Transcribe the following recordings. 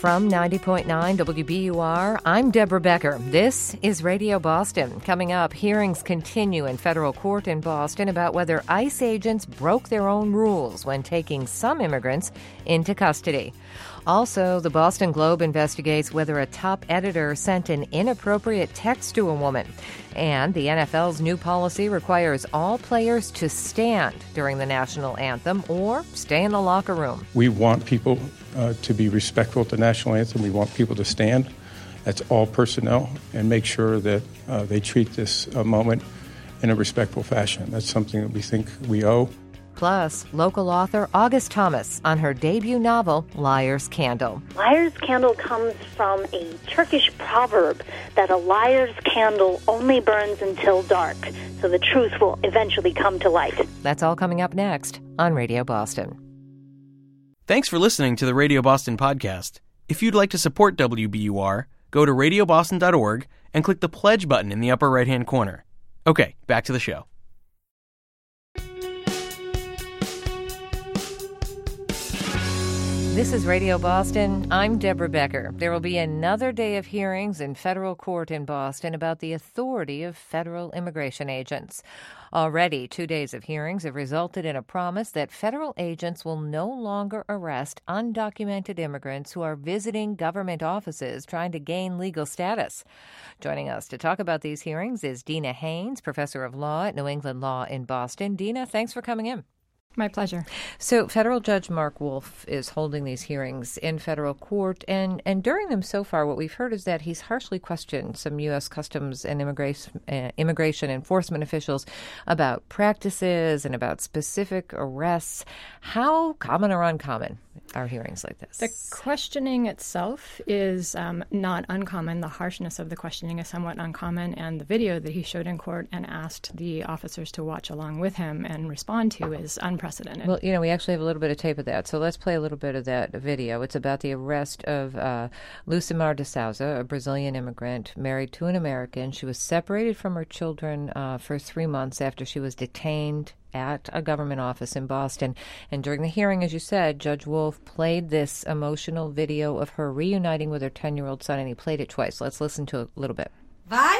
From 90.9 WBUR, I'm Deborah Becker. This is Radio Boston. Coming up, hearings continue in federal court in Boston about whether ICE agents broke their own rules when taking some immigrants into custody. Also, the Boston Globe investigates whether a top editor sent an inappropriate text to a woman. And the NFL's new policy requires all players to stand during the national anthem or stay in the locker room. We want people to be respectful of the national anthem. We want people to stand. That's all personnel, and make sure that they treat this moment in a respectful fashion. That's something that we think we owe. Plus, local author August Thomas on her debut novel, Liar's Candle. Liar's Candle comes from a Turkish proverb that a liar's candle only burns until dark, so the truth will eventually come to light. That's all coming up next on Radio Boston. Thanks for listening to the Radio Boston podcast. If you'd like to support WBUR, go to radioboston.org and click the pledge button in the upper right-hand corner. Okay, back to the show. This is Radio Boston. I'm Deborah Becker. There will be another day of hearings in federal court in Boston about the authority of federal immigration agents. Already, 2 days of hearings have resulted in a promise that federal agents will no longer arrest undocumented immigrants who are visiting government offices trying to gain legal status. Joining us to talk about these hearings is Deena Haynes, professor of law at New England Law in Boston. Deena, thanks for coming in. My pleasure. So federal judge Mark Wolf is holding these hearings in federal court, and during them so far, what we've heard is that he's harshly questioned some U.S. Customs and immigration enforcement officials about practices and about specific arrests. How common or uncommon are hearings like this? The questioning itself is not uncommon. The harshness of the questioning is somewhat uncommon, and the video that he showed in court and asked the officers to watch along with him and respond to is unprecedented. Well, we actually have a little bit of tape of that, so let's play a little bit of that video. It's about the arrest of Lucimar de Souza, a Brazilian immigrant married to an American. She was separated from her children for 3 months after she was detained at a government office in Boston. And during the hearing, as you said, Judge Wolf played this emotional video of her reuniting with her 10-year-old son, and he played it twice. Let's listen to a little bit. Vai?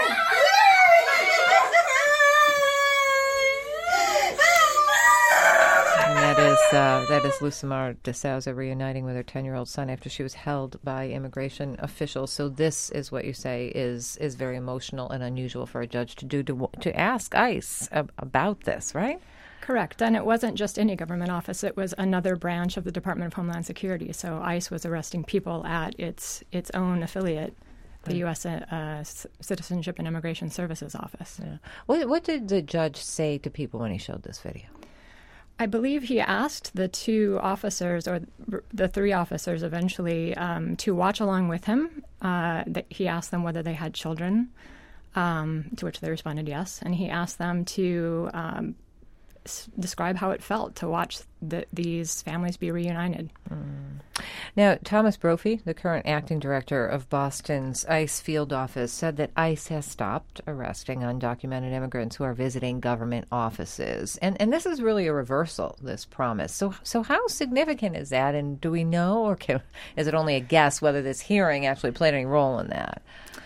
That is Lucimar de Souza reuniting with her 10-year-old son after she was held by immigration officials. So this is what you say is very emotional and unusual for a judge to do, to ask ICE about this, right? Correct. And it wasn't just any government office. It was another branch of the Department of Homeland Security. So ICE was arresting people at its own affiliate, the U.S. Citizenship and Immigration Services Office. Yeah. What did the judge say to people when he showed this video? I believe he asked the two officers, or the three officers eventually, to watch along with him. He asked them whether they had children, to which they responded yes. And he asked them to describe how it felt to watch these families be reunited. Now, Thomas Brophy, the current acting director of Boston's ICE field office, said that ICE has stopped arresting undocumented immigrants who are visiting government offices. And this is really a reversal, this promise. So how significant is that? And do we know, or is it only a guess whether this hearing actually played any role in that?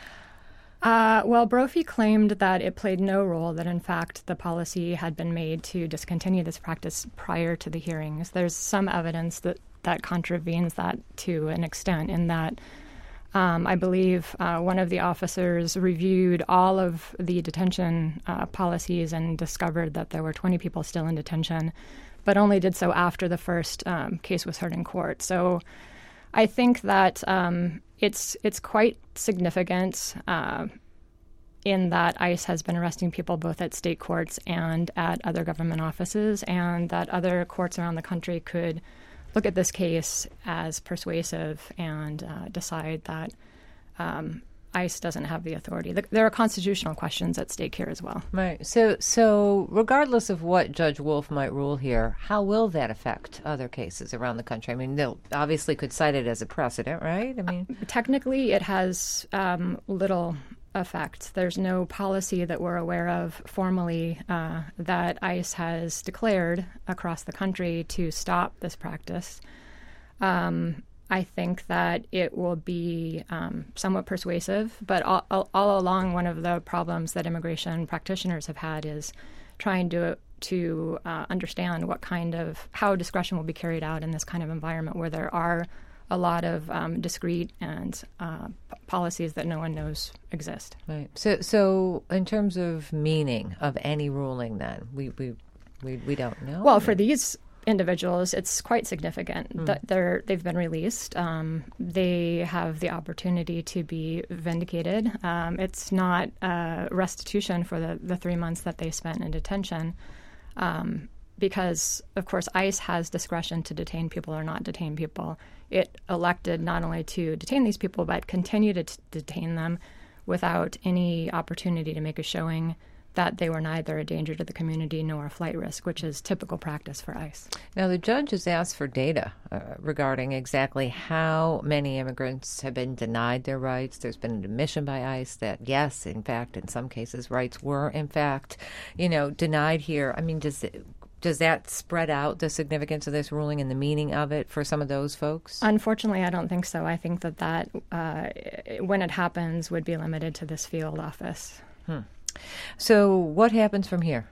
Well, Brophy claimed that it played no role, that in fact the policy had been made to discontinue this practice prior to the hearings. There's some evidence that contravenes that to an extent, in that I believe one of the officers reviewed all of the detention policies and discovered that there were 20 people still in detention, but only did so after the first case was heard in court. So I think that it's quite significant in that ICE has been arresting people both at state courts and at other government offices, and that other courts around the country could look at this case as persuasive and decide that ICE doesn't have the authority. There are constitutional questions at stake here as well. Right. So regardless of what Judge Wolf might rule here, how will that affect other cases around the country? I mean, they'll obviously could cite it as a precedent, right? I mean, technically, it has little effect. There's no policy that we're aware of formally that ICE has declared across the country to stop this practice. I think that it will be somewhat persuasive. But all along, one of the problems that immigration practitioners have had is trying to understand how discretion will be carried out in this kind of environment where there are a lot of discrete and policies that no one knows exist. Right. So in terms of meaning of any ruling, then we don't know. Well, for these individuals, it's quite significant that they've been released. They have the opportunity to be vindicated. It's not restitution for the 3 months that they spent in detention. Because, of course, ICE has discretion to detain people or not detain people. It elected not only to detain these people, but continue to detain them without any opportunity to make a showing that they were neither a danger to the community nor a flight risk, which is typical practice for ICE. Now, the judge has asked for data regarding exactly how many immigrants have been denied their rights. There's been an admission by ICE that, yes, in fact, in some cases, rights were, in fact, denied here. I mean, does that spread out the significance of this ruling and the meaning of it for some of those folks? Unfortunately, I don't think so. I think that when it happens, would be limited to this field office. So what happens from here?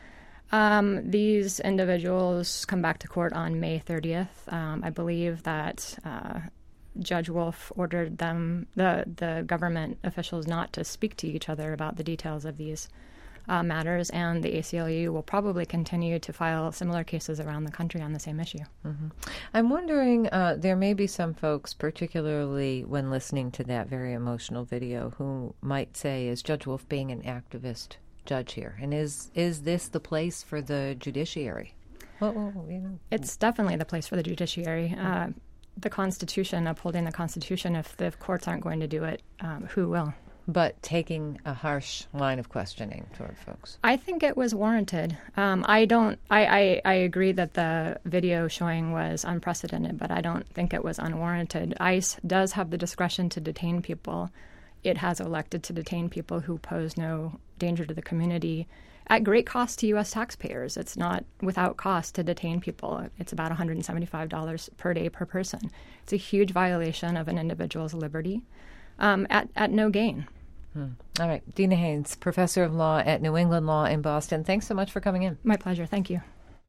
These individuals come back to court on May 30th. I believe that Judge Wolf ordered the government officials not to speak to each other about the details of these matters, and the ACLU will probably continue to file similar cases around the country on the same issue. Mm-hmm. I'm wondering, there may be some folks, particularly when listening to that very emotional video, who might say, is Judge Wolf being an activist judge here? And is this the place for the judiciary? It's definitely the place for the judiciary. The Constitution, upholding the Constitution, if the courts aren't going to do it, who will? But taking a harsh line of questioning toward folks. I think it was warranted. I agree that the video showing was unprecedented, but I don't think it was unwarranted. ICE does have the discretion to detain people. It has elected to detain people who pose no danger to the community at great cost to U.S. taxpayers. It's not without cost to detain people. It's about $175 per day per person. It's a huge violation of an individual's liberty. At no gain. All right. Deana Haynes, professor of law at New England Law in Boston. Thanks so much for coming in. My pleasure. Thank you.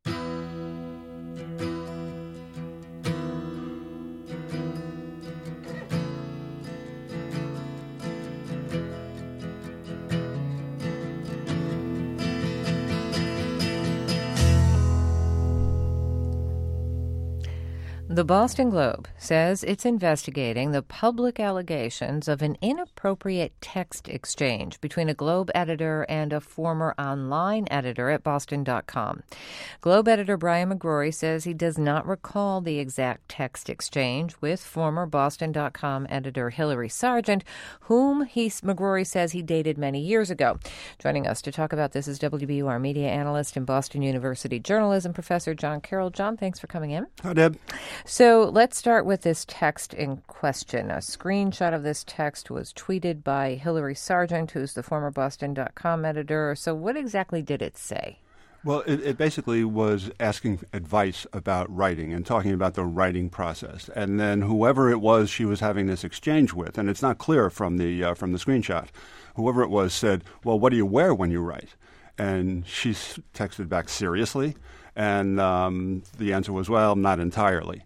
The Boston Globe says it's investigating the public allegations of an inappropriate text exchange between a Globe editor and a former online editor at Boston.com. Globe editor Brian McGrory says he does not recall the exact text exchange with former Boston.com editor Hillary Sargent, whom McGrory says he dated many years ago. Joining us to talk about this is WBUR media analyst and Boston University journalism professor John Carroll. John, thanks for coming in. Hi, Deb. So let's start with this text in question. A screenshot of this text was tweeted by Hillary Sargent, who's the former Boston.com editor. So what exactly did it say? Well, it basically was asking advice about writing and talking about the writing process. And then whoever it was she was having this exchange with, and it's not clear from the screenshot, whoever it was said, well, what do you wear when you write? And she texted back, seriously? And the answer was, well, not entirely.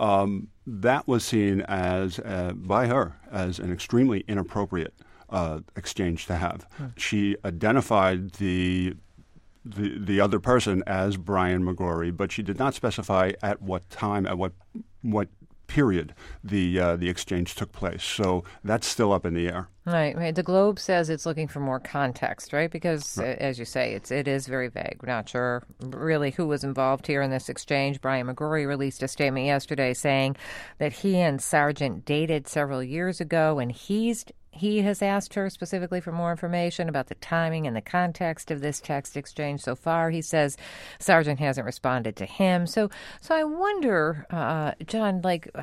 That was seen as by her as an extremely inappropriate exchange to have. She identified the other person as Brian McGrory, but she did not specify at what time, at what period the exchange took place. So that's still up in the air. Right. The Globe says it's looking for more context, right? Because, as you say, it is very vague. We're not sure really who was involved here in this exchange. Brian McGrory released a statement yesterday saying that he and Sargent dated several years ago, and he has asked her specifically for more information about the timing and the context of this text exchange so far. He says Sargent hasn't responded to him. So I wonder, John,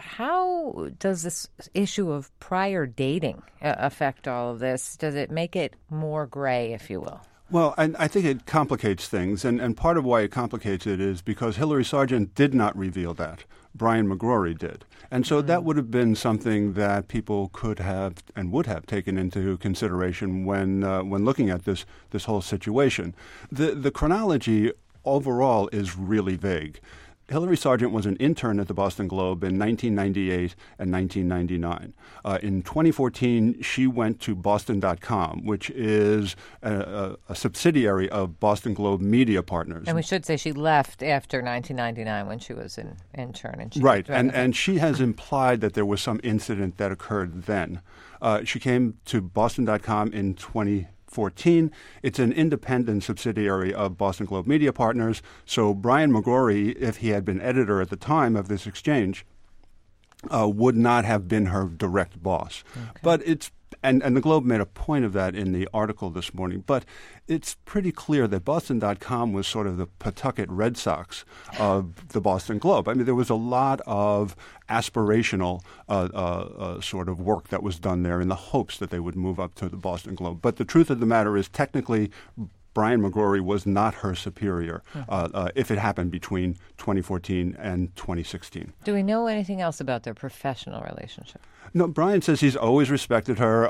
how does this issue of prior dating affect all of this? Does it make it more gray, if you will? Well, I think it complicates things, and part of why it complicates it is because Hillary Sargent did not reveal that. Brian McGrory did. And so that would have been something that people could have and would have taken into consideration when looking at this whole situation. The chronology overall is really vague. Hillary Sargent was an intern at the Boston Globe in 1998 and 1999. In 2014, she went to Boston.com, which is a subsidiary of Boston Globe Media Partners. And we should say she left after 1999 when she was an intern. And right, and she has implied that there was some incident that occurred then. She came to Boston.com in 2014. It's an independent subsidiary of Boston Globe Media Partners. So Brian McGrory, if he had been editor at the time of this exchange, would not have been her direct boss. Okay. But it's and the Globe made a point of that in the article this morning. But it's pretty clear that Boston.com was sort of the Pawtucket Red Sox of the Boston Globe. I mean, there was a lot of aspirational sort of work that was done there in the hopes that they would move up to the Boston Globe. But the truth of the matter is, technically, Brian McGrory was not her superior if it happened between 2014 and 2016. Do we know anything else about their professional relationship? No, Brian says he's always respected her.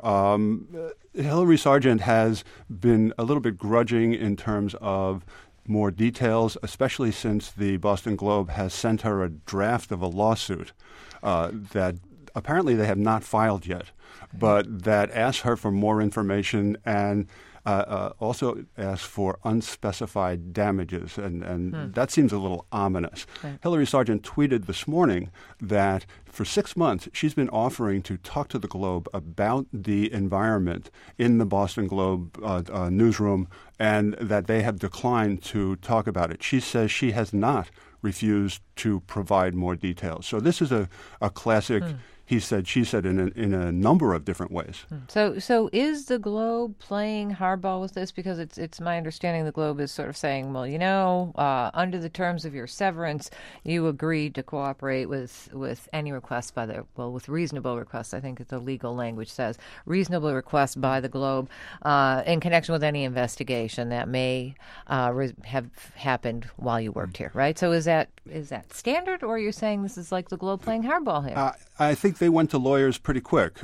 Hillary Sargent has been a little bit grudging in terms of more details, especially since the Boston Globe has sent her a draft of a lawsuit that apparently they have not filed yet, but that asks her for more information and also asks for unspecified damages, and that seems a little ominous. Okay. Hillary Sargent tweeted this morning that for 6 months she's been offering to talk to the Globe about the environment in the Boston Globe newsroom, and that they have declined to talk about it. She says she has not refused to provide more details. So this is a classic he said, she said in a number of different ways. So is the Globe playing hardball with this? Because it's my understanding the Globe is sort of saying, well, under the terms of your severance, you agreed to cooperate with any request with reasonable requests. I think the legal language says reasonable request by the Globe in connection with any investigation that may have happened while you worked here, right? So is that standard, or are you saying this is like the Globe playing hardball here? I think they went to lawyers pretty quick.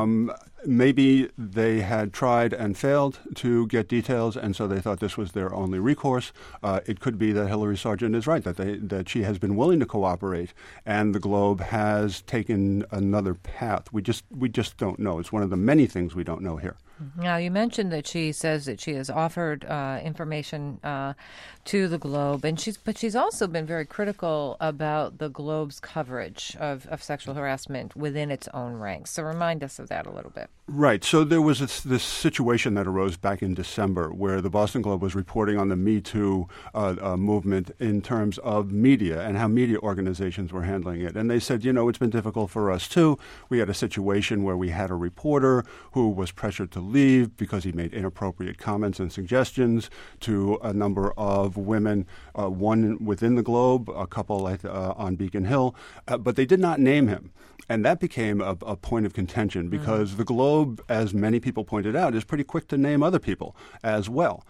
Maybe they had tried and failed to get details, and so they thought this was their only recourse. It could be that Hillary Sargent is right, that she has been willing to cooperate, and the Globe has taken another path. We just don't know. It's one of the many things we don't know here. Now, you mentioned that she says that she has offered information to the Globe, but she's also been very critical about the Globe's coverage of sexual harassment within its own ranks. So remind us of that a little bit. Right. So there was this situation that arose back in December where the Boston Globe was reporting on the Me Too movement in terms of media and how media organizations were handling it. And they said, it's been difficult for us too. We had a situation where we had a reporter who was pressured to leave because he made inappropriate comments and suggestions to a number of women, one within the Globe, a couple on Beacon Hill, but they did not name him. And that became a point of contention because the Globe, as many people pointed out, is pretty quick to name other people as well.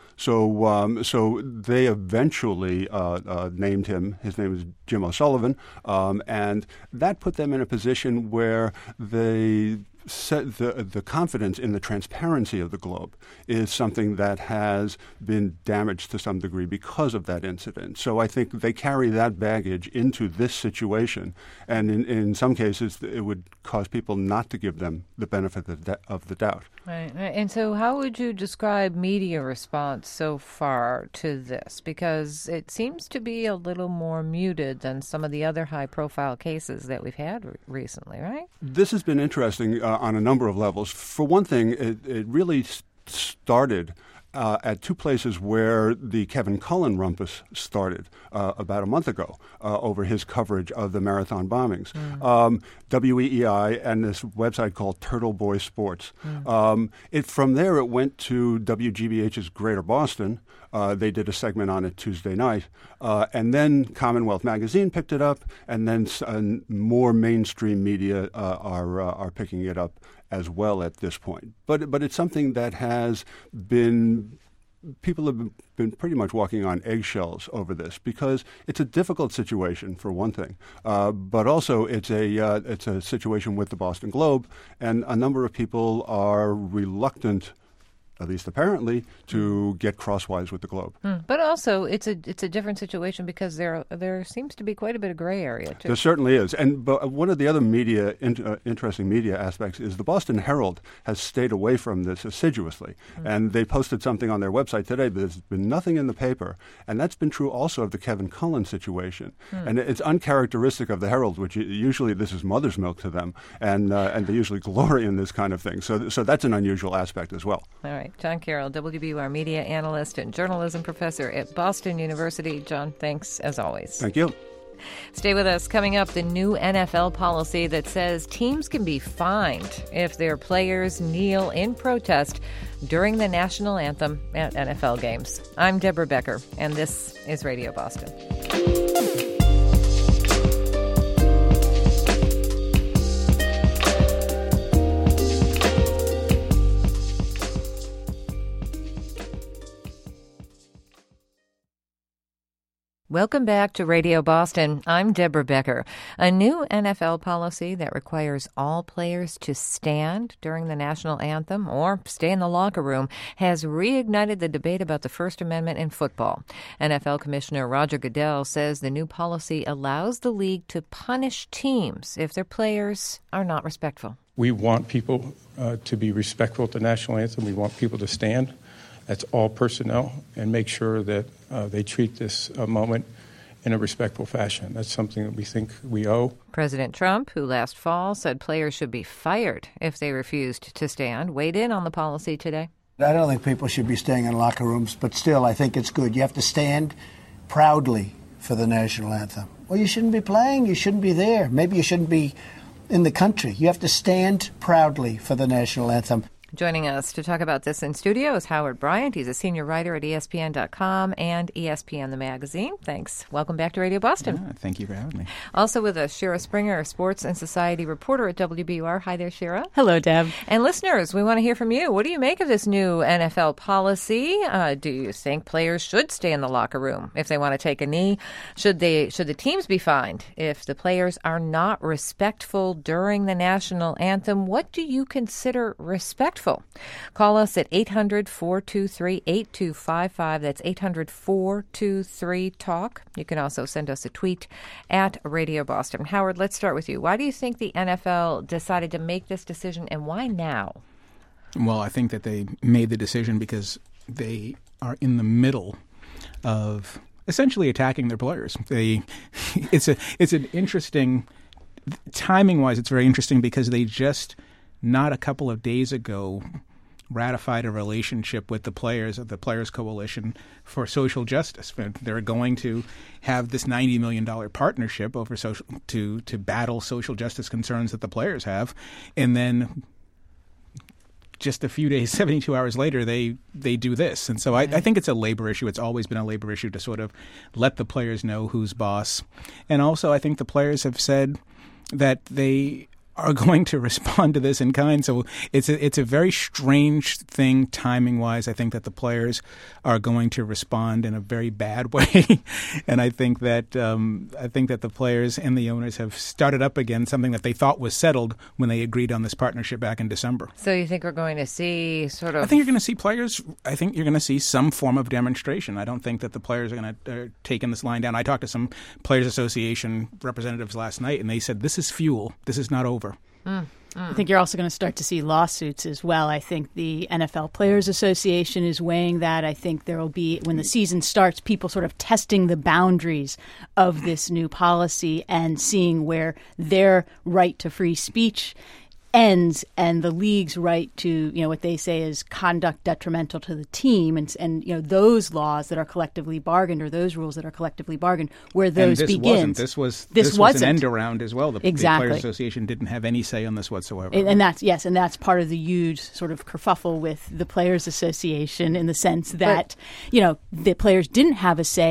So they eventually named him. His name is Jim O'Sullivan, and that put them in a position where they said the confidence in the transparency of the Globe is something that has been damaged to some degree because of that incident. So I think they carry that baggage into this situation, and in some cases it would cause people not to give them the benefit of the doubt. Right. And so how would you describe media response so far to this? Because it seems to be a little more muted than some of the other high-profile cases that we've had recently, right? This has been interesting on a number of levels. For one thing, it really started at two places where the Kevin Cullen rumpus started about a month ago over his coverage of the marathon bombings. WEEI and this website called Turtle Boy Sports. From there, it went to WGBH's Greater Boston. They did a segment on it Tuesday night. And then Commonwealth Magazine picked it up, and then more mainstream media are picking it up as well at this point. But it's something that has been people have been pretty much walking on eggshells over this because it's a difficult situation, for one thing, but also it's a situation with the Boston Globe, and a number of people are reluctant, at least apparently, to get crosswise with the Globe. But also, it's a different situation because there seems to be quite a bit of gray area, too. There certainly is. But one of the other interesting media aspects is the Boston Herald has stayed away from this assiduously. And they posted something on their website today, but there's been nothing in the paper. And that's been true also of the Kevin Cullen situation. And it's uncharacteristic of the Herald, which usually this is mother's milk to them, and they usually glory in this kind of thing. So that's an unusual aspect as well. All right. John Carroll, WBUR media analyst and journalism professor at Boston University. John, thanks as always. Thank you. Stay with us. Coming up, the new NFL policy that says teams can be fined if their players kneel in protest during the national anthem at NFL games. I'm Deborah Becker, and this is Radio Boston. Welcome back to Radio Boston. I'm Deborah Becker. A new NFL policy that requires all players to stand during the national anthem or stay in the locker room has reignited the debate about the First Amendment in football. NFL Commissioner Roger Goodell says the new policy allows the league to punish teams if their players are not respectful. We want people to be respectful of the national anthem. We want people to stand. That's all personnel, and make sure that they treat this moment in a respectful fashion. That's something that we think we owe. President Trump, who last fall said players should be fired if they refused to stand, weighed in on the policy today. I don't think people should be staying in locker rooms, but still, I think it's good. You have to stand proudly for the national anthem. Well, you shouldn't be playing. You shouldn't be there. Maybe you shouldn't be in the country. You have to stand proudly for the national anthem. Joining us to talk about this in studio is Howard Bryant. He's a senior writer at ESPN.com and ESPN the magazine. Thanks. Welcome back to Radio Boston. Thank you for having me. Also with us, Shira Springer, sports and society reporter at WBUR. Hi there, Shira. Hello, Deb. And listeners, we want to hear from you. What do you make of this new NFL policy? Do you think players should stay in the locker room if they want to take a knee? Should the teams be fined if the players are not respectful during the national anthem? What do you consider respectful? Call us at 800-423-8255. That's 800-423-TALK. You can also send us a tweet at Radio Boston. Howard, let's start with you. Why do you think the NFL decided to make this decision, and why now? Well, I think that they made the decision because they are in the middle of essentially attacking their players. It's an interesting, timing-wise, it's very interesting because they just not a couple of days ago ratified a relationship with the Players Coalition for Social Justice. They're going to have this $90 million partnership over to battle social justice concerns that the players have. And then just a few days, 72 hours later, they do this. And so I think it's a labor issue. It's always been a labor issue to sort of let the players know who's boss. And also I think the players have said that they are going to respond to this in kind. So it's a very strange thing timing-wise. I think that the players are going to respond in a very bad way. And I think that the players and the owners have started up again something that they thought was settled when they agreed on this partnership back in December. So you think we're going to see sort of... I think you're going to see players... I think you're going to see some form of demonstration. I don't think that the players are going to take this line down. I talked to some Players Association representatives last night, and they said, this is fuel. This is not over. I think you're also going to start to see lawsuits as well. I think the NFL Players Association is weighing that. I think there will be, when the season starts, people sort of testing the boundaries of this new policy and seeing where their right to free speech ends and the league's right to, what they say is conduct detrimental to the team, and those laws that are collectively bargained, or those rules that are collectively bargained, where those begins. This was an end around as well. The Players Association didn't have any say on this whatsoever. And that's part of the huge sort of kerfuffle with the Players Association in the sense that the players didn't have a say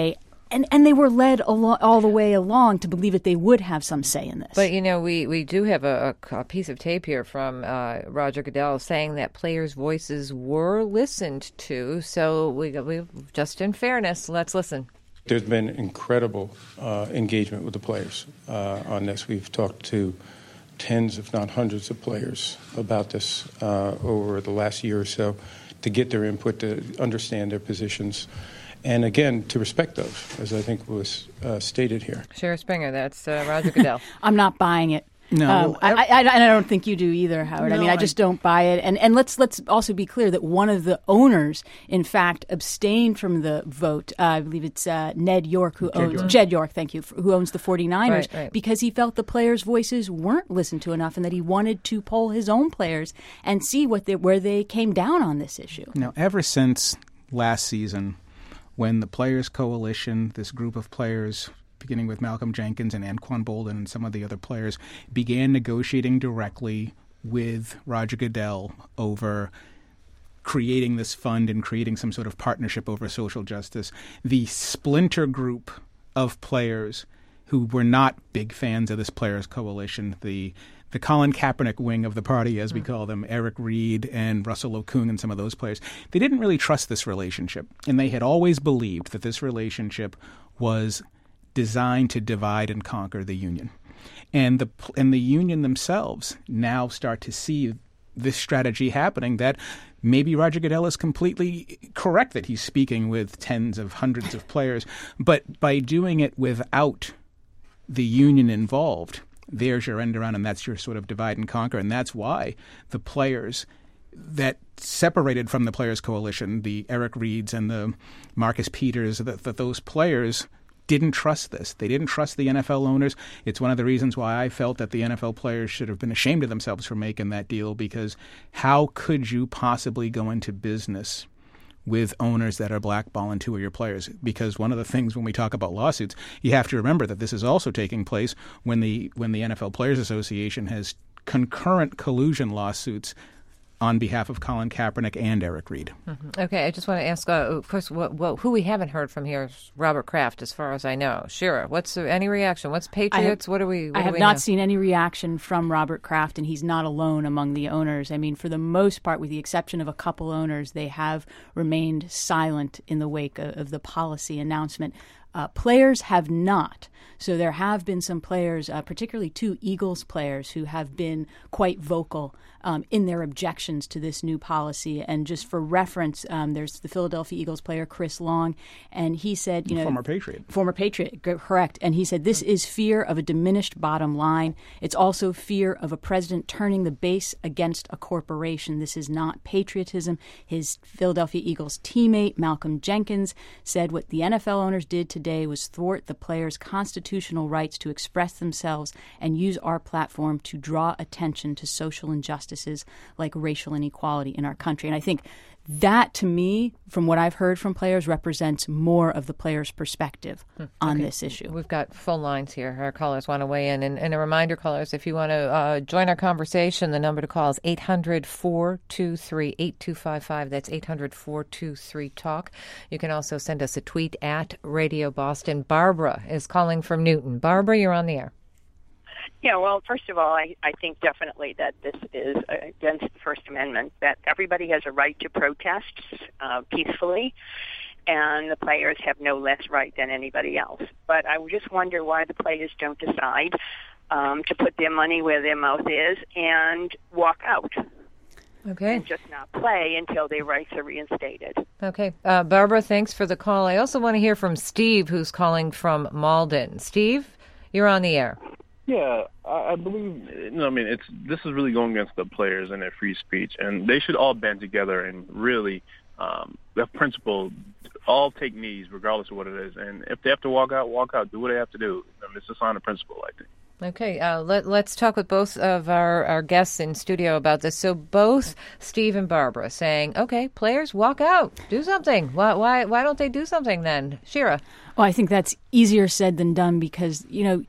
And they were led all the way along to believe that they would have some say in this. But, we do have a piece of tape here from Roger Goodell saying that players' voices were listened to. So we just in fairness, let's listen. There's been incredible engagement with the players on this. We've talked to tens, if not hundreds, of players about this over the last year or so to get their input, to understand their positions. And again, to respect those, as I think was stated here. Shira Springer, that's Roger Goodell. I'm not buying it. No, I don't think you do either, Howard. No, I just don't buy it. And let's also be clear that one of the owners, in fact, abstained from the vote. I believe it's Jed York, thank you, who owns the 49ers, right. Because he felt the players' voices weren't listened to enough, and that he wanted to poll his own players and see where they came down on this issue. Now, ever since last season, when the Players Coalition, this group of players, beginning with Malcolm Jenkins and Anquan Boldin and some of the other players, began negotiating directly with Roger Goodell over creating this fund and creating some sort of partnership over social justice, the splinter group of players who were not big fans of this Players Coalition, the Colin Kaepernick wing of the party, as we call them, Eric Reed and Russell Okung and some of those players, they didn't really trust this relationship. And they had always believed that this relationship was designed to divide and conquer the union. And the union themselves now start to see this strategy happening, that maybe Roger Goodell is completely correct that he's speaking with tens of hundreds of players, but by doing it without the union involved, there's your end around, and that's your sort of divide and conquer. And that's why the players that separated from the Players Coalition, the Eric Reeds and the Marcus Peters, that those players didn't trust this. They didn't trust the NFL owners. It's one of the reasons why I felt that the NFL players should have been ashamed of themselves for making that deal, because how could you possibly go into business with owners that are blackballing two of your players? Because one of the things when we talk about lawsuits, you have to remember that this is also taking place when the NFL Players Association has concurrent collusion lawsuits on behalf of Colin Kaepernick and Eric Reed. Mm-hmm. Okay, I just want to ask, of course, who we haven't heard from here is Robert Kraft, as far as I know. Shira, what's any reaction? What's Patriots? I have not seen any reaction from Robert Kraft, and he's not alone among the owners. I mean, for the most part, with the exception of a couple owners, they have remained silent in the wake of the policy announcement. Players have not. So there have been some players, particularly two Eagles players, who have been quite vocal in their objections to this new policy. And just for reference, there's the Philadelphia Eagles player, Chris Long, and he said, Former Patriot, correct. And he said, this is fear of a diminished bottom line. It's also fear of a president turning the base against a corporation. This is not patriotism. His Philadelphia Eagles teammate, Malcolm Jenkins, said what the NFL owners did today was thwart the players' constitutional rights to express themselves and use our platform to draw attention to social injustices like racial inequality in our country. And I think that, to me, from what I've heard from players, represents more of the players' perspective on this issue. We've got full lines here. Our callers want to weigh in. And a reminder, callers, if you want to join our conversation, the number to call is 800-423-8255. That's 800-423-TALK. You can also send us a tweet at Radio Boston. Barbara is calling from Newton. Barbara, you're on the air. Yeah, well, first of all, I think definitely that this is against the First Amendment, that everybody has a right to protest peacefully, and the players have no less right than anybody else. But I just wonder why the players don't decide to put their money where their mouth is and walk out. Okay. And just not play until their rights are reinstated. Okay. Barbara, thanks for the call. I also want to hear from Steve, who's calling from Malden. Steve, you're on the air. Yeah, I believe, this is really going against the players and their free speech, and they should all band together and really, the principle, all take knees regardless of what it is. And if they have to walk out, do what they have to do. It's a sign of principle, I think. Okay, let's talk with both of our guests in studio about this. So both Steve and Barbara saying, okay, players, walk out, do something. Why don't they do something then? Shira? Well, I think that's easier said than done because,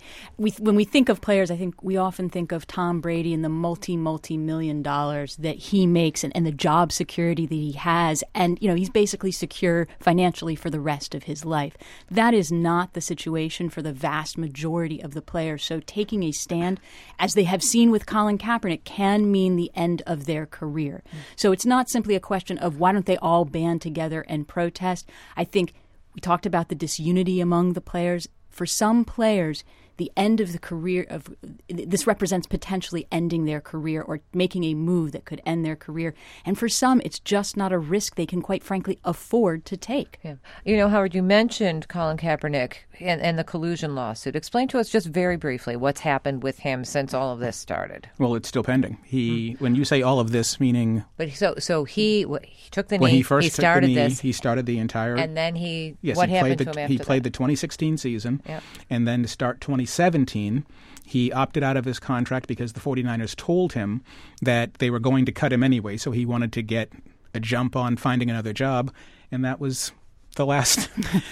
when we think of players, I think we often think of Tom Brady and the multi-million dollars that he makes and the job security that he has. And, he's basically secure financially for the rest of his life. That is not the situation for the vast majority of the players. So taking a stand, as they have seen with Colin Kaepernick, can mean the end of their career. So it's not simply a question of why don't they all band together and protest. I think we talked about the disunity among the players. For some players, the end of the career of this represents potentially ending their career or making a move that could end their career. And for some, it's just not a risk they can, quite frankly, afford to take. Yeah. Howard, you mentioned Colin Kaepernick and the collusion lawsuit. Explain to us just very briefly what's happened with him since all of this started. Well, it's still pending. When you say all of this, meaning... But so he took the knee, when he first he started took the knee, this. He started the entire... And then what happened to him after that? He played the 2016 season, and then to start 2017, he opted out of his contract because the 49ers told him that they were going to cut him anyway, so he wanted to get a jump on finding another job, and that was the last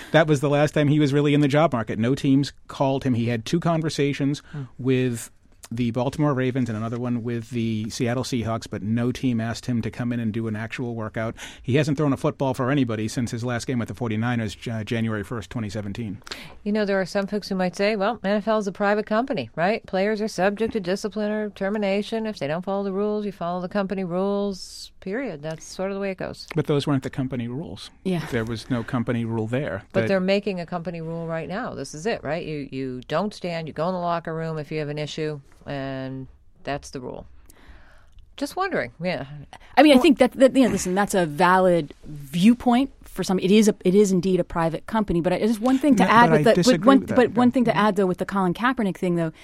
time he was really in the job market. No teams called him. He had 2 conversations with the Baltimore Ravens and another one with the Seattle Seahawks, but no team asked him to come in and do an actual workout. He hasn't thrown a football for anybody since his last game with the 49ers, January 1st, 2017. There are some folks who might say, well, NFL is a private company, right? Players are subject to discipline or termination. If they don't follow the rules, you follow the company rules, period. That's sort of the way it goes. But those weren't the company rules. Yeah. There was no company rule there. But they're making a company rule right now. This is it, right? You don't stand. You go in the locker room if you have an issue, and that's the rule. Just wondering, yeah. I mean, I think that listen, that's a valid viewpoint for some. It is indeed a private company, but just one thing to add one thing to add though with the Colin Kaepernick thing though,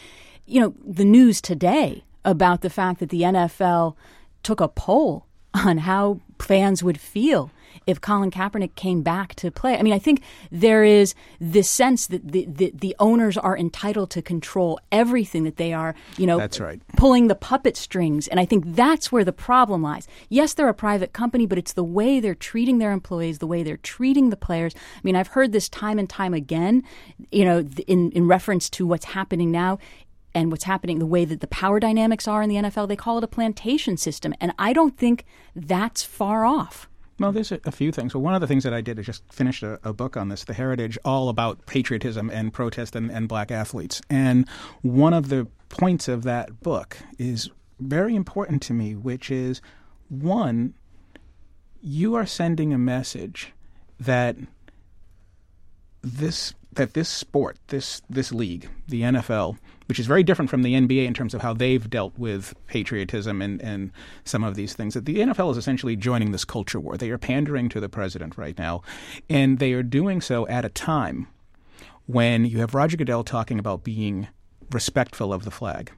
the news today about the fact that the NFL took a poll on how fans would feel if Colin Kaepernick came back to play. I mean, I think there is this sense that the owners are entitled to control everything, that they are, that's right, pulling the puppet strings. And I think that's where the problem lies. Yes, they're a private company, but it's the way they're treating their employees, the way they're treating the players. I mean, I've heard this time and time again, in reference to what's happening now. And what's happening, the way that the power dynamics are in the NFL, they call it a plantation system. And I don't think that's far off. Well, there's a few things. Well, one of the things that I did is just finished a book on this, The Heritage, all about patriotism and protest and black athletes. And one of the points of that book is very important to me, which is, one, you are sending a message that this sport, this league, the NFL, which is very different from the NBA in terms of how they've dealt with patriotism and some of these things, that the NFL is essentially joining this culture war. They are pandering to the president right now, and they are doing so at a time when you have Roger Goodell talking about being respectful of the flag.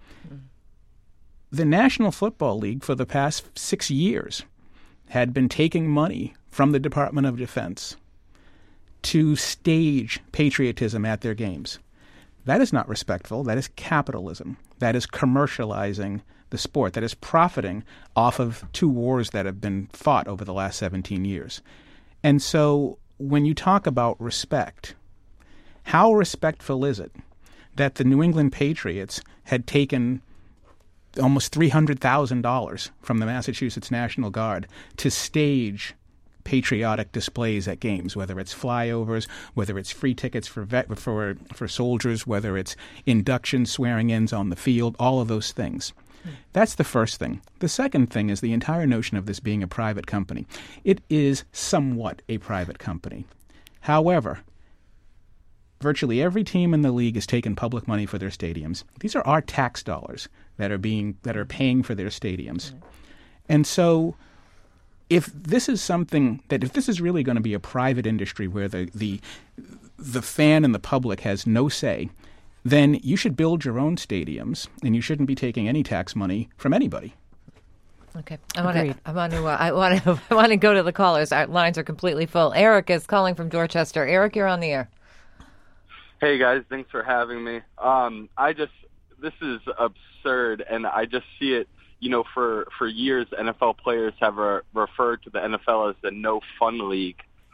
The National Football League for the past 6 years had been taking money from the Department of Defense to stage patriotism at their games. That is not respectful. That is capitalism. That is commercializing the sport. That is profiting off of 2 wars that have been fought over the last 17 years. And so when you talk about respect, how respectful is it that the New England Patriots had taken almost $300,000 from the Massachusetts National Guard to stage patriotic displays at games, whether it's flyovers, whether it's free tickets for soldiers, whether it's induction, swearing-ins on the field, all of those things. That's the first thing. The second thing is the entire notion of this being a private company. It is somewhat a private company. However, virtually every team in the league is taking public money for their stadiums. These are our tax dollars that are paying for their stadiums. And so if this is really going to be a private industry where the fan and the public has no say, then you should build your own stadiums, and you shouldn't be taking any tax money from anybody. Okay, I want to go to the callers. Our lines are completely full. Eric is calling from Dorchester. Eric, you're on the air. Hey guys, thanks for having me. This is absurd, and I just see it. For years, NFL players have referred to the NFL as the no fun league.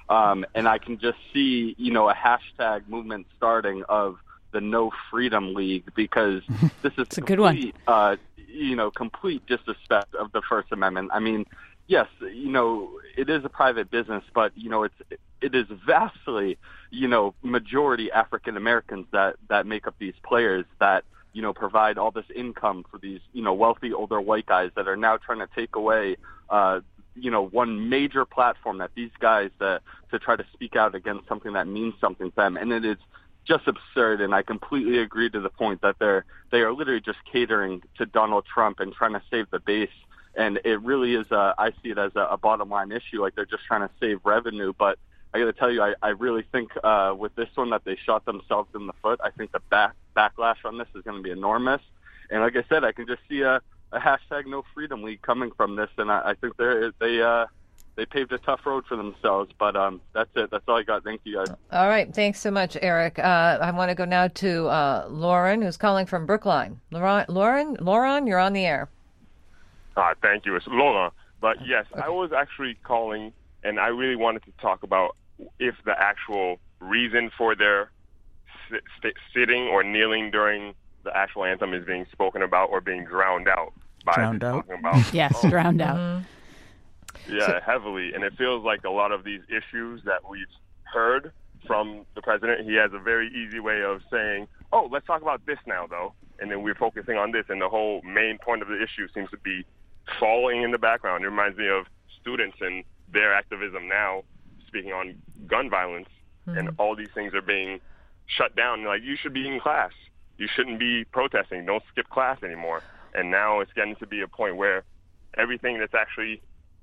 And I can just see, a hashtag movement starting of the No Freedom League, because this is a good one. Complete disrespect of the First Amendment. I mean, yes, it is a private business, but, it is vastly, majority African Americans that make up these players that, provide all this income for these, wealthy older white guys that are now trying to take away, one major platform that these guys to try to speak out against something that means something to them. And it is just absurd, and I completely agree to the point that they are literally just catering to Donald Trump and trying to save the base. And it really is, I see it as a bottom line issue, like they're just trying to save revenue. But I got to tell you, I really think with this one that they shot themselves in the foot. I think the backlash on this is going to be enormous. And like I said, I can just see a hashtag No Freedom League coming from this, and I think they paved a tough road for themselves. But that's it. That's all I got. Thank you, guys. All right. Thanks so much, Eric. I want to go now to Lauren, who's calling from Brookline. Lauren, you're on the air. Thank you. It's Laurent. But yes, okay. I was actually calling, and I really wanted to talk about if the actual reason for their sitting or kneeling during the actual anthem is being spoken about or being drowned out. Drowned out? Yes, drowned out. Mm-hmm. Yeah, heavily. And it feels like a lot of these issues that we've heard from the president, he has a very easy way of saying, oh, let's talk about this now, though. And then we're focusing on this, and the whole main point of the issue seems to be falling in the background. It reminds me of students and their activism now, speaking on gun violence, and all these things are being shut down. Like, you should be in class. You shouldn't be protesting. Don't skip class anymore. And now it's getting to be a point where everything that's actually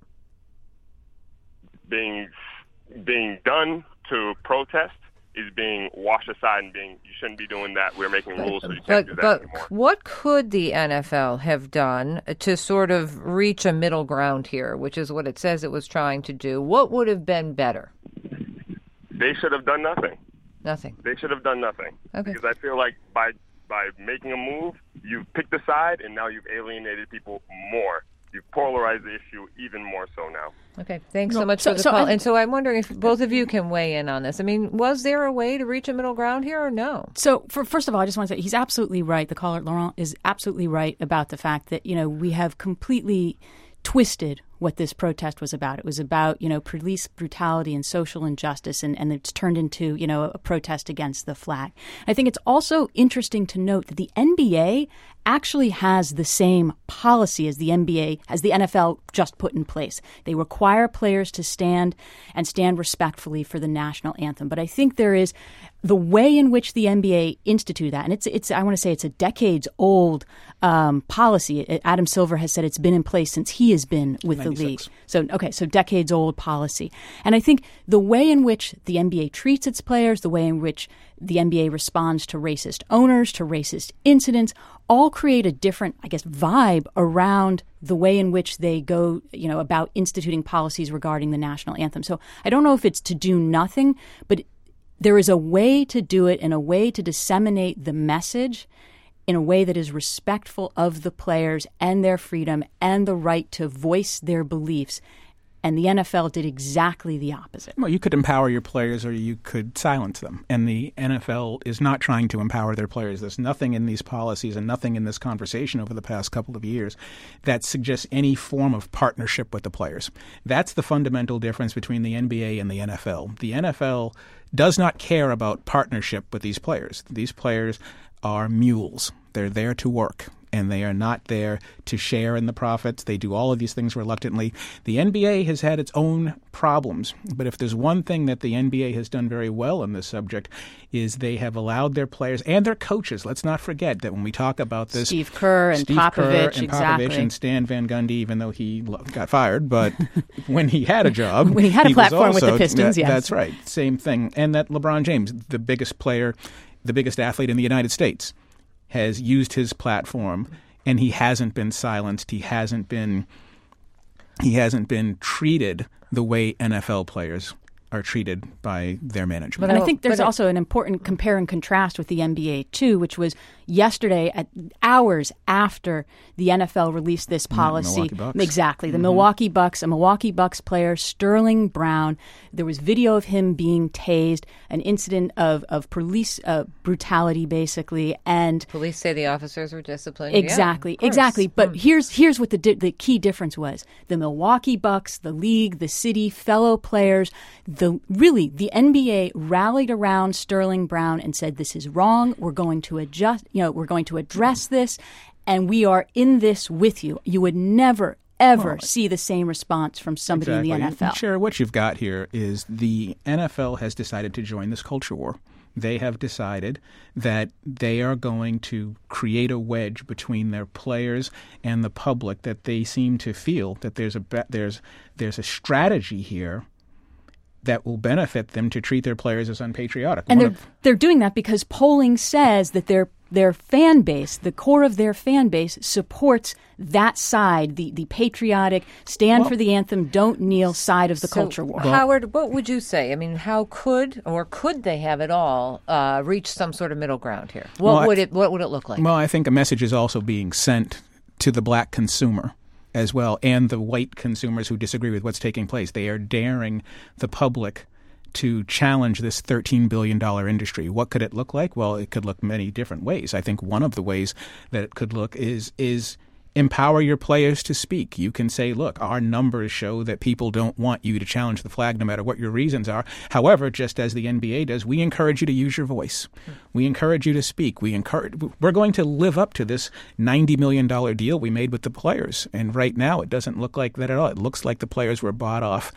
being done to protest is being washed aside and you shouldn't be doing that. We're making rules so you can't do that anymore. What could the NFL have done to sort of reach a middle ground here, which is what it says it was trying to do? What would have been better? They should have done nothing. Nothing. They should have done nothing. Okay. Because I feel like by making a move, you've picked a side, and now you've alienated people more. You've polarized the issue even more so now. Okay, thanks so much for the call. And so I'm wondering if both of you can weigh in on this. I mean, was there a way to reach a middle ground here or no? So first of all, I just want to say he's absolutely right. The caller, Laurent, is absolutely right about the fact that, we have completely twisted what this protest was about. It was about, police brutality and social injustice, and it's turned into, a protest against the flag. I think it's also interesting to note that the NBA actually has the same policy as the NFL just put in place. They require players to stand respectfully for the national anthem. But I think there is the way in which the NBA instituted that, and it's I want to say it's a decades-old policy. Adam Silver has said it's been in place since he has been with 96. The league. So decades-old policy. And I think the way in which the NBA treats its players, the way in which the NBA responds to racist owners, to racist incidents, all create a different, vibe around the way in which they go, about instituting policies regarding the national anthem. So I don't know if it's to do nothing, but there is a way to do it and a way to disseminate the message in a way that is respectful of the players and their freedom and the right to voice their beliefs. And the NFL did exactly the opposite. Well, you could empower your players or you could silence them. And the NFL is not trying to empower their players. There's nothing in these policies and nothing in this conversation over the past couple of years that suggests any form of partnership with the players. That's the fundamental difference between the NBA and the NFL. The NFL does not care about partnership with these players. These players are mules. They're there to work. And they are not there to share in the profits. They do all of these things reluctantly. The NBA has had its own problems. But if there's one thing that the NBA has done very well on this subject is they have allowed their players and their coaches. Let's not forget that when we talk about this, Steve Kerr and Popovich, and Stan Van Gundy, even though he got fired, but when he had a job, when he had a platform with the Pistons, yes, that's right, same thing. And that LeBron James, the biggest player, the biggest athlete in the United States, has used his platform, and he hasn't been silenced. He hasn't been treated the way NFL players are treated by their management. And I think there's also an important compare and contrast with the NBA too, which was, yesterday, at hours after the NFL released this policy. Milwaukee Bucks. Exactly. The Milwaukee Bucks, a Milwaukee Bucks player, Sterling Brown, there was video of him being tased, an incident of police brutality, basically. And police say the officers were disciplined. Exactly, exactly. But here's what the key difference was. The Milwaukee Bucks, the league, the city, fellow players, the NBA rallied around Sterling Brown and said, this is wrong. We're going to we're going to address this, and we are in this with you. You would never, ever see the same response from somebody in the NFL. Sure, what you've got here is the NFL has decided to join this culture war. They have decided that they are going to create a wedge between their players and the public, that they seem to feel that there's a strategy here that will benefit them to treat their players as unpatriotic. And they're doing that because polling says that their fan base, the core of their fan base, supports that side, the patriotic, stand for the anthem, don't kneel side of the culture war. Howard, what would you say? I mean, how could they have it all reach some sort of middle ground here? What would it look like? Well, I think a message is also being sent to the black consumer as well, and the white consumers who disagree with what's taking place. They are daring the public to challenge this $13 billion industry. What could it look like? Well, it could look many different ways. I think one of the ways that it could look is empower your players to speak. You can say, look, our numbers show that people don't want you to challenge the flag no matter what your reasons are. However, just as the NBA does, we encourage you to use your voice. We encourage you to speak. We're going to live up to this $90 million deal we made with the players. And right now, it doesn't look like that at all. It looks like the players were bought off.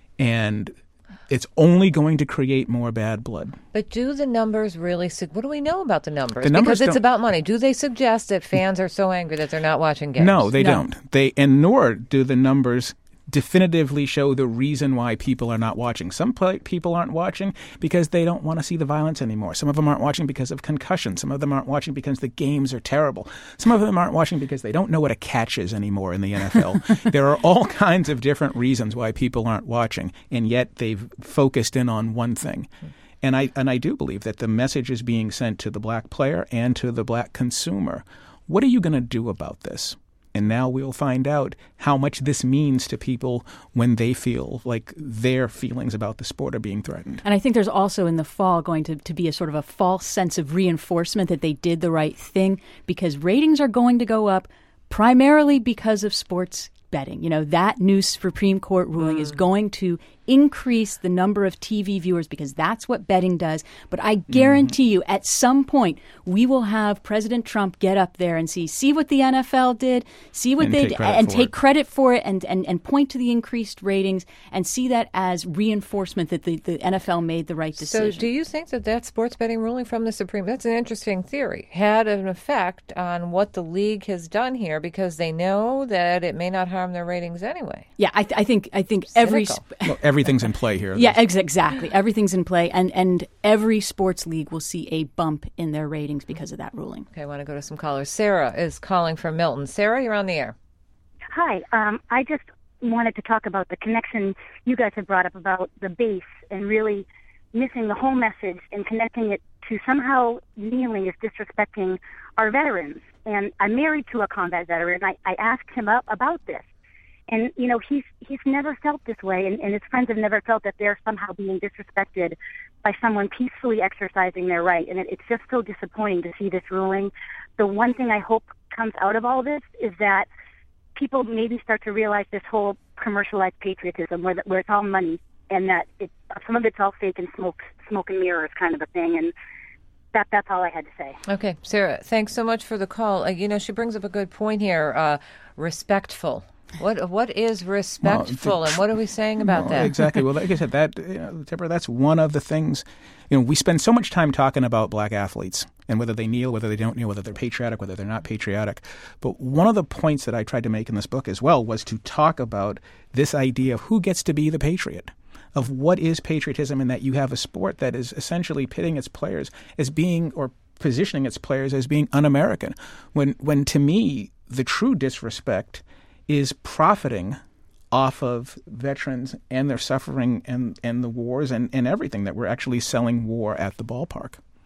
And it's only going to create more bad blood. But do the numbers really what do we know about the numbers? Because it's about money. Do they suggest that fans are so angry that they're not watching games? No, they don't. Nor do the numbers definitively show the reason why people are not watching. Some people aren't watching because they don't want to see the violence anymore. Some of them aren't watching because of concussion. Some of them aren't watching because the games are terrible. Some of them aren't watching because they don't know what a catch is anymore in the NFL. There are all kinds of different reasons why people aren't watching, and yet they've focused in on one thing. And I do believe that the message is being sent to the black player and to the black consumer. What are you going to do about this? And now we'll find out how much this means to people when they feel like their feelings about the sport are being threatened. And I think there's also in the fall going to be a sort of a false sense of reinforcement that they did the right thing, because ratings are going to go up primarily because of sports betting. You know, that new Supreme Court ruling is going to increase the number of TV viewers because that's what betting does. But I guarantee you, at some point, we will have President Trump get up there and see what the NFL did, see what they did, and take credit for it, and point to the increased ratings and see that as reinforcement that the NFL made the right decision. So do you think that sports betting ruling from the Supreme, that's an interesting theory, had an effect on what the league has done here because they know that it may not harm their ratings anyway? Yeah, I think everything's in play here. Yeah, exactly. Everything's in play, and every sports league will see a bump in their ratings because of that ruling. Okay, I want to go to some callers. Sarah is calling from Milton. Sarah, you're on the air. Hi. I just wanted to talk about the connection you guys have brought up about the base and really missing the whole message and connecting it to somehow kneeling is disrespecting our veterans. And I'm married to a combat veteran. I asked him about this. And, you know, he's never felt this way, and his friends have never felt that they're somehow being disrespected by someone peacefully exercising their right. And it's just so disappointing to see this ruling. The one thing I hope comes out of all this is that people maybe start to realize this whole commercialized patriotism where it's all money and that some of it's all fake and smoke and mirrors kind of a thing. And that's all I had to say. Okay, Sarah, thanks so much for the call. She brings up a good point here, respectful. What is respectful, and what are we saying about that? Exactly. Well, like I said, Deborah, that's one of the things. We spend so much time talking about black athletes and whether they kneel, whether they don't kneel, whether they're patriotic, whether they're not patriotic. But one of the points that I tried to make in this book as well was to talk about this idea of who gets to be the patriot, of what is patriotism, and that you have a sport that is essentially pitting its players as being, or positioning its players as being un-American. When to me, the true disrespect is profiting off of veterans and their suffering and the wars and everything, that we're actually selling war at the ballpark.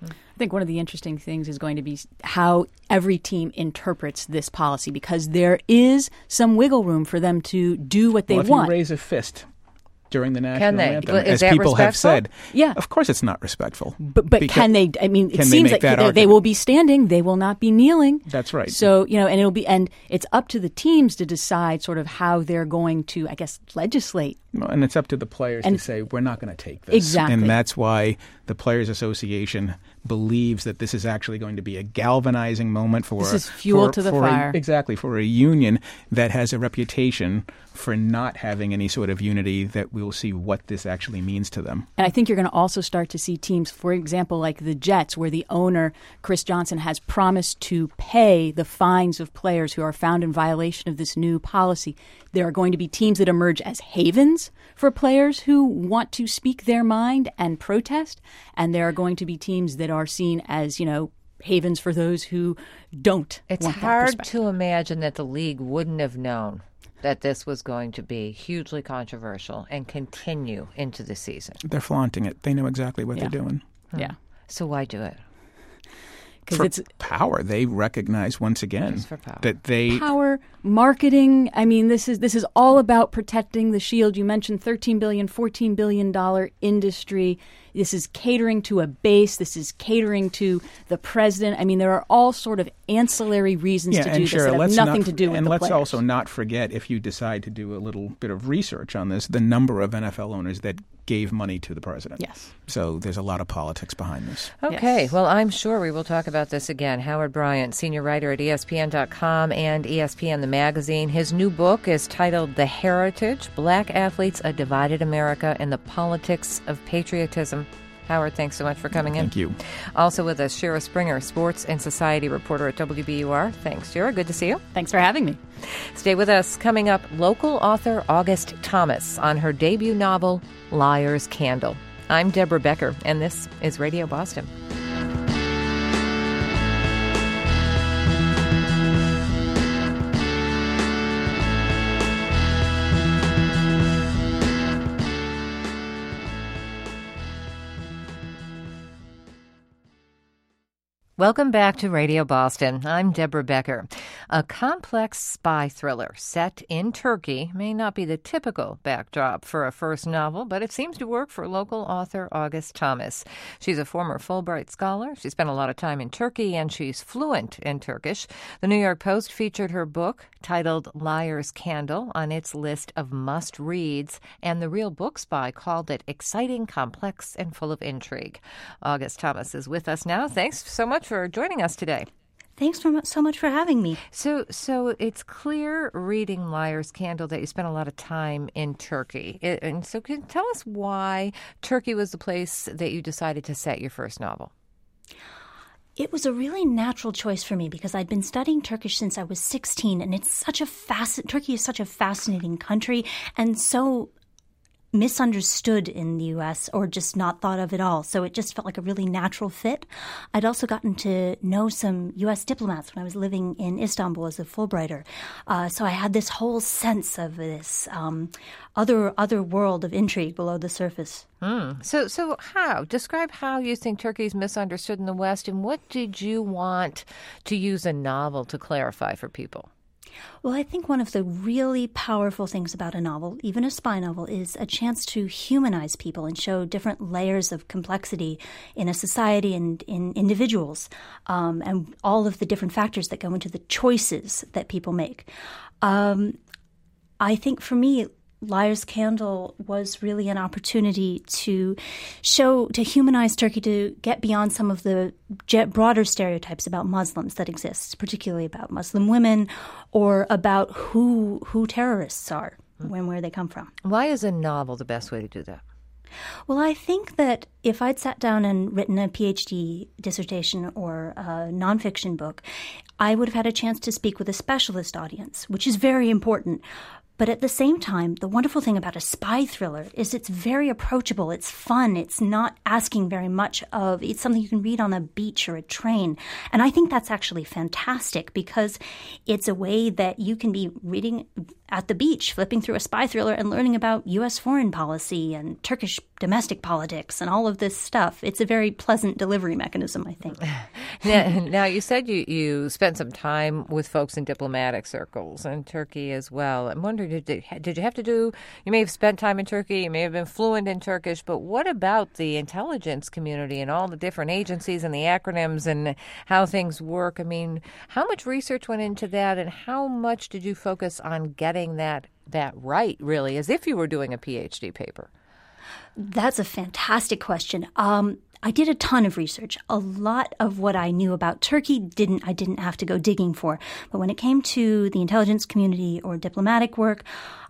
I think one of the interesting things is going to be how every team interprets this policy, because there is some wiggle room for them to do what they want. If you raise a fist during the national can they? anthem, Is as that people respectful? have said. Yeah. Of course it's not respectful. But can they? I mean, it seems like they will be standing. They will not be kneeling. That's right. So, and it's up to the teams to decide sort of how they're going to, I guess, legislate. And it's up to the players to say, we're not going to take this. Exactly. And that's why the Players Association believes that this is actually going to be a galvanizing moment for this is fuel to the fire. Exactly, for a union that has a reputation for not having any sort of unity, that we will see what this actually means to them. And I think you're going to also start to see teams, for example, like the Jets, where the owner, Chris Johnson, has promised to pay the fines of players who are found in violation of this new policy. There are going to be teams that emerge as havens for players who want to speak their mind and protest. And there are going to be teams that are seen as, havens for those who don't. It's hard to imagine that the league wouldn't have known that this was going to be hugely controversial and continue into the season. They're flaunting it. They know exactly what they're doing. Yeah. So why do it? For it's power. They recognize once again that they power, marketing. I mean, this is all about protecting the Shield. You mentioned $13 billion, $14 billion industry. This is catering to a base. This is catering to the president. I mean, there are all sort of ancillary reasons to do this that have nothing to do with the players. And let's also not forget, if you decide to do a little bit of research on this, the number of NFL owners that gave money to the president. Yes. So there's a lot of politics behind this. Okay. Well, I'm sure we will talk about this again. Howard Bryant, senior writer at ESPN.com and ESPN the magazine. His new book is titled The Heritage: Black Athletes, A Divided America, and the Politics of Patriotism. Howard, thanks so much for coming in. Thank you. Also with us, Shira Springer, sports and society reporter at WBUR. Thanks, Shira. Good to see you. Thanks for having me. Stay with us. Coming up, local author August Thomas on her debut novel, Liar's Candle. I'm Deborah Becker, and this is Radio Boston. Welcome back to Radio Boston. I'm Deborah Becker. A complex spy thriller set in Turkey may not be the typical backdrop for a first novel, but it seems to work for local author August Thomas. She's a former Fulbright scholar. She spent a lot of time in Turkey, and she's fluent in Turkish. The New York Post featured her book, titled Liar's Candle, on its list of must-reads, and the Real Book Spy called it exciting, complex, and full of intrigue. August Thomas is with us now. Thanks so much for joining us today. Thanks so much for having me. So it's clear reading Liar's Candle that you spent a lot of time in Turkey. And so can you tell us why Turkey was the place that you decided to set your first novel? It was a really natural choice for me because I'd been studying Turkish since I was 16, and Turkey is such a fascinating country and so misunderstood in the U.S. or just not thought of at all. So it just felt like a really natural fit. I'd also gotten to know some U.S. diplomats when I was living in Istanbul as a Fulbrighter. So I had this whole sense of this other world of intrigue below the surface. So describe how you think Turkey is misunderstood in the West, and what did you want to use a novel to clarify for people? Well, I think one of the really powerful things about a novel, even a spy novel, is a chance to humanize people and show different layers of complexity in a society and in individuals, and all of the different factors that go into the choices that people make. I think for me, Liar's Candle was really an opportunity to humanize Turkey, to get beyond some of the broader stereotypes about Muslims that exist, particularly about Muslim women or about who terrorists are and where they come from. Why is a novel the best way to do that? Well, I think that if I'd sat down and written a PhD dissertation or a nonfiction book, I would have had a chance to speak with a specialist audience, which is very important. But at the same time, the wonderful thing about a spy thriller is it's very approachable. It's fun. It's not asking very much of. It's something you can read on a beach or a train. And I think that's actually fantastic because it's a way that you can be reading at the beach, flipping through a spy thriller and learning about U.S. foreign policy and Turkish domestic politics and all of this stuff. It's a very pleasant delivery mechanism, I think. Now, you said you spent some time with folks in diplomatic circles in Turkey as well. I'm wondering, did you have to do, you may have spent time in Turkey, you may have been fluent in Turkish, but what about the intelligence community and all the different agencies and the acronyms and how things work? I mean, how much research went into that, and how much did you focus on getting that right, really, as if you were doing a PhD paper? That's a fantastic question. I did a ton of research. A lot of what I knew about Turkey I didn't have to go digging for. But when it came to the intelligence community or diplomatic work,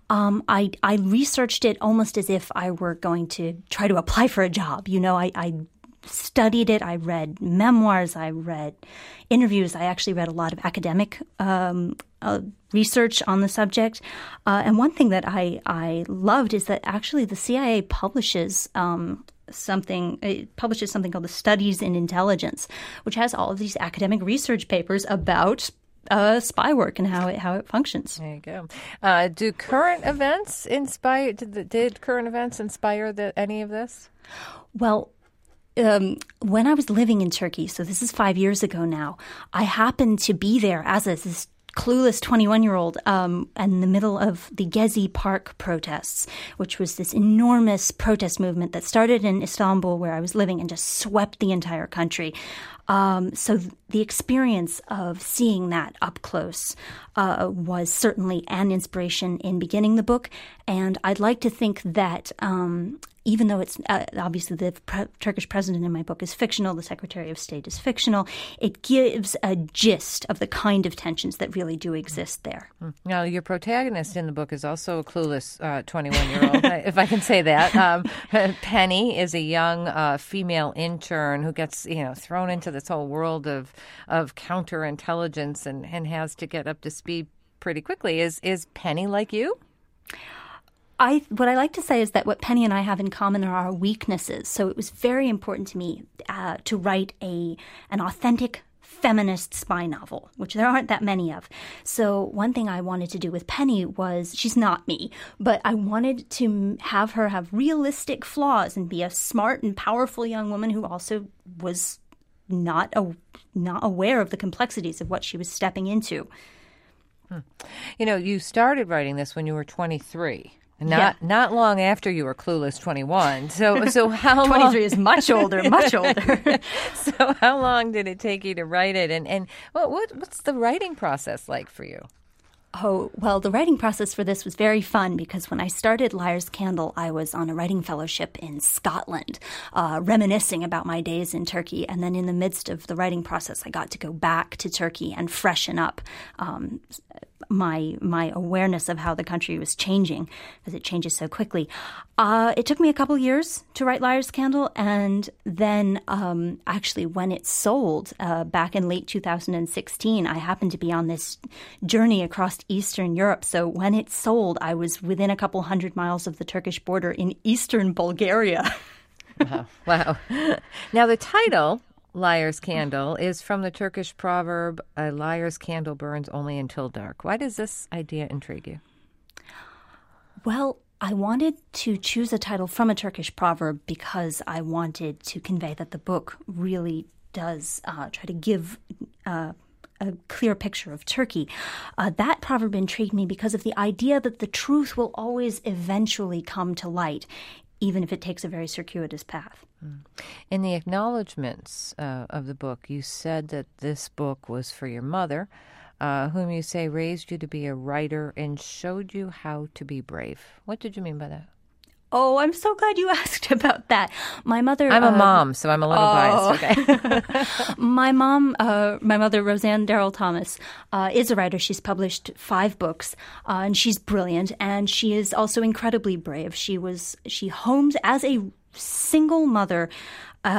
I researched it almost as if I were going to try to apply for a job. You know, I studied it. I read memoirs. I read interviews. I actually read a lot of academic research on the subject. And one thing that I loved is that actually the CIA publishes something called the Studies in Intelligence, which has all of these academic research papers about spy work and how it functions. There you go. Do current events inspire? Did current events inspire any of this? Well, when I was living in Turkey, so this is 5 years ago now, I happened to be there as this clueless 21-year-old in the middle of the Gezi Park protests, which was this enormous protest movement that started in Istanbul, where I was living, and just swept the entire country. So the experience of seeing that up close was certainly an inspiration in beginning the book. And I'd like to think that even though it's obviously the Turkish president in my book is fictional, the Secretary of State is fictional, it gives a gist of the kind of tensions that really do exist there. Now, your protagonist in the book is also a clueless 21-year-old, if I can say that. Penny is a young female intern who gets thrown into this whole world of counterintelligence and has to get up to speed pretty quickly. Is Penny like you? What I like to say is that what Penny and I have in common are our weaknesses. So it was very important to me to write an authentic feminist spy novel, which there aren't that many of. So one thing I wanted to do with Penny was, she's not me, but I wanted to have her have realistic flaws and be a smart and powerful young woman who also was not aware of the complexities of what she was stepping into. You started writing this when you were 23. Not long after you were clueless 21. So how long? 23 is much older, much older. So how long did it take you to write it? And what's the writing process like for you? Oh, well, the writing process for this was very fun because when I started Liar's Candle, I was on a writing fellowship in Scotland, reminiscing about my days in Turkey. And then in the midst of the writing process, I got to go back to Turkey and freshen up my awareness of how the country was changing, because it changes so quickly. It took me a couple years to write Liar's Candle, and then actually when it sold back in late 2016, I happened to be on this journey across Eastern Europe. So when it sold, I was within a couple 100 miles of the Turkish border in eastern Bulgaria. Wow. Now the title, Liar's Candle, is from the Turkish proverb, a liar's candle burns only until dark. Why does this idea intrigue you? Well, I wanted to choose a title from a Turkish proverb because I wanted to convey that the book really does try to give a clear picture of Turkey. That proverb intrigued me because of the idea that the truth will always eventually come to light, even if it takes a very circuitous path. In the acknowledgments of the book, you said that this book was for your mother, whom you say raised you to be a writer and showed you how to be brave. What did you mean by that? Oh, I'm so glad you asked about that. My mother... I'm a mom, so I'm a little biased. Okay. My mother, Roseanne Darrell Thomas, is a writer. She's published 5 books, and she's brilliant, and she is also incredibly brave. She homes as a single mother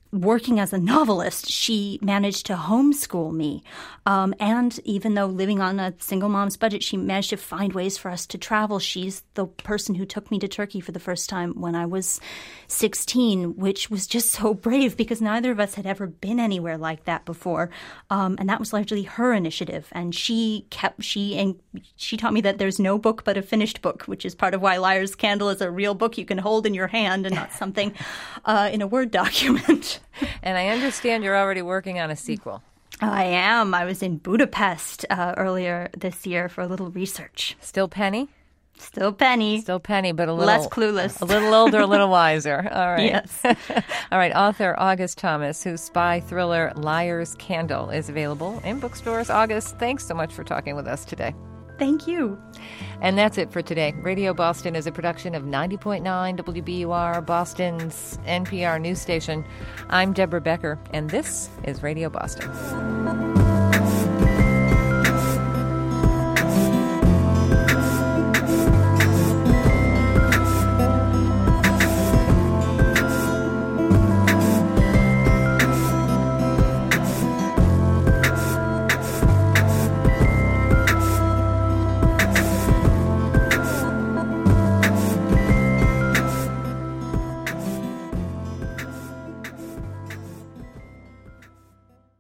working as a novelist, she managed to homeschool me. And even though living on a single mom's budget, she managed to find ways for us to travel. She's the person who took me to Turkey for the first time when I was 16, which was just so brave because neither of us had ever been anywhere like that before. And that was largely her initiative. And she taught me that there's no book but a finished book, which is part of why Liar's Candle is a real book you can hold in your hand and not something in a Word document. And I understand you're already working on a sequel. I am. I was in Budapest earlier this year for a little research. Still Penny? Still Penny. Still Penny, but a little less clueless. A little older, a little wiser. All right. Yes. All right. Author August Thomas, whose spy thriller Liar's Candle is available in bookstores. August, thanks so much for talking with us today. Thank you. And that's it for today. Radio Boston is a production of 90.9 WBUR, Boston's NPR news station. I'm Deborah Becker, and this is Radio Boston.